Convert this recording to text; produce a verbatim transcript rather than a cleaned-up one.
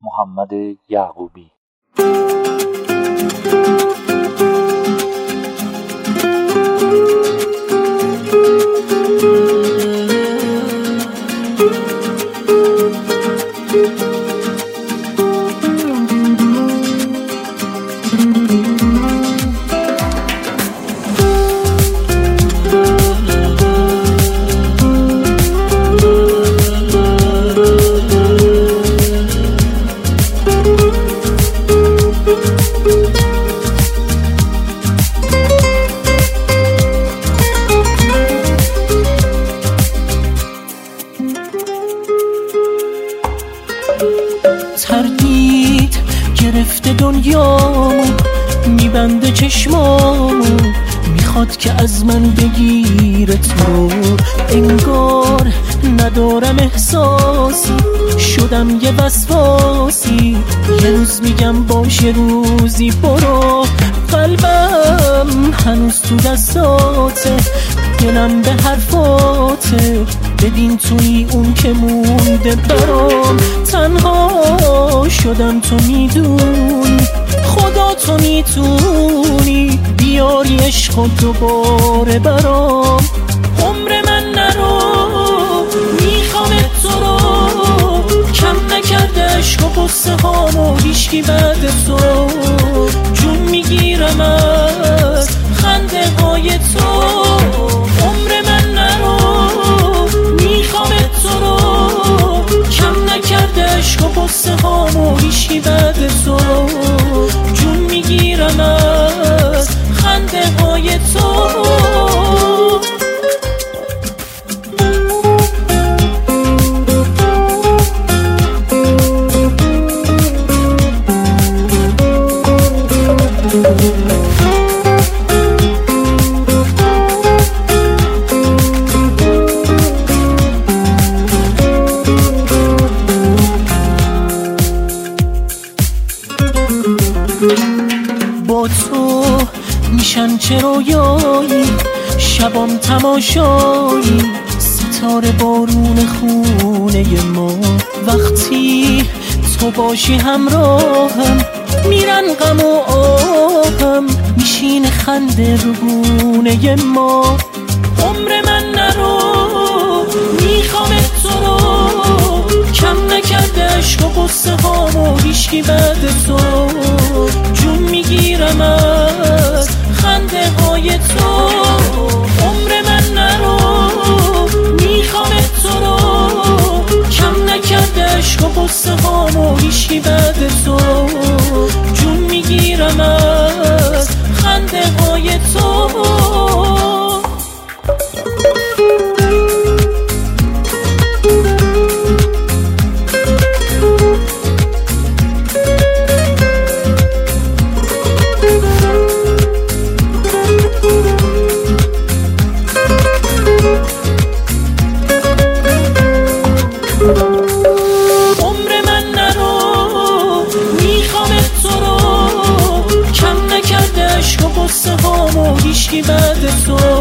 محمد یعقوبی. تردید گرفته دنیامو، میبنده چشمامو، میخواد که از من بگیره تو. انگار ندارم احساسی، شدم یه وسواسی. یه روز میگم باشه، روزی برو. قلبم هنوز تو دستاته، دلم به حرفاته. ببین توی اون که مونده برام، تنها شدم تو میدونی. خدا تو میتونی بیاری عشق دوباره برام. عمر من نرو، میخوام تو رو. کم نکرده عشق و قصه هامو هیچکی بعد تو. جون میگیرم از خنده های تو. عمر من نرو، میخوام تو رو. کم نکرده عشق و قصه هامو هیچکی بعد تو. جون میگیرم از خنده های تو. با تو میشن چه رویایی، شبام تماشایی. ستاره بارون خونه ما، وقتی تو باشی همراهم. میرن غم و آهم، میشین خنده رو گونه ما. عمر من نرو، میخوام تو رو. کم نکرده عشق و قصه هامو هیچکی بعد تو. جون میگیرم از خنده های تو. عمر من نرو، میخوام تو رو. کم نکرده عشق و قصه هامو هیچکی بعد تو. جون میگیرم از خنده های تو. عمر من نرو، میخوام تو رو. کم نکرده عشق و قصه هامو هیچکی بعد تو.